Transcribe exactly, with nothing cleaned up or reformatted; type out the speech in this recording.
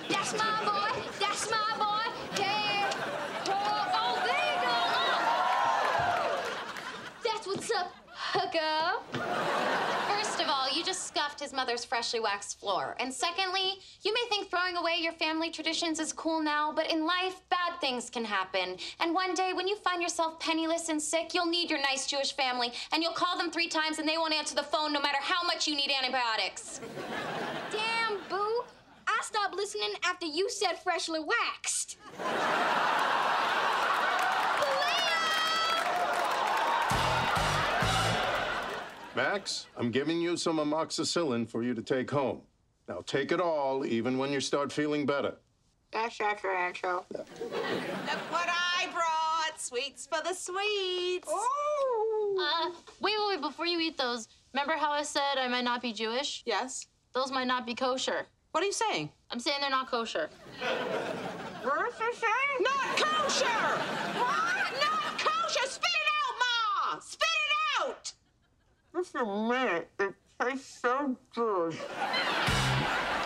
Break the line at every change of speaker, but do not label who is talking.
That's my boy. That's my boy. Hey. Oh, oh, there you go. Oh. That's what's up, hooker.
First of all, you just scuffed his mother's freshly waxed floor. And secondly, you may think throwing away your family traditions is cool now, but in life, bad things can happen. And one day, when you find yourself penniless and sick, you'll need your nice Jewish family, and you'll call them three times, and they won't answer the phone no matter how much you need antibiotics.
Damn, boo. I stopped listening after you said freshly waxed.
Max, I'm giving you some amoxicillin for you to take home. Now take it all, even when you start feeling better.
That's referential.
Look what I brought. Sweets for the sweets.
Uh, wait, wait, wait, before you eat those, remember how I said I might not be Jewish?
Yes?
Those might not be kosher.
What are you saying?
I'm saying they're not kosher.
What's the saying?
Not kosher! What? Not kosher! Spit it out, Ma! Spit it out!
Just a minute. It tastes so good.